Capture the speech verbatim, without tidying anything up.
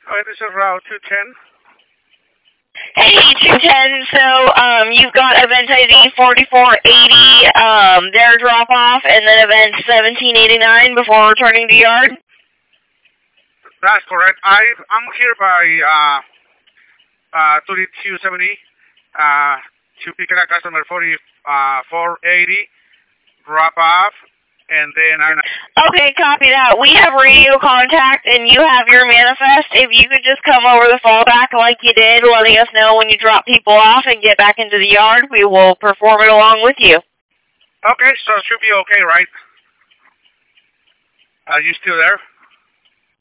Oh, this is Route two ten. Hey, two ten, so um, you've got event I D forty-four eighty, um, their drop-off, and then event seventeen eighty-nine before returning to yard? That's correct. I, I'm here by uh, uh, thirty-two seventy uh, to pick up customer forty-four eighty, drop off, and then I'm... Okay, copy that. We have radio contact, and you have your manifest. If you could just come over the fallback like you did, letting us know when you drop people off and get back into the yard, we will perform it along with you. Okay, so it should be okay, right? Are you still there?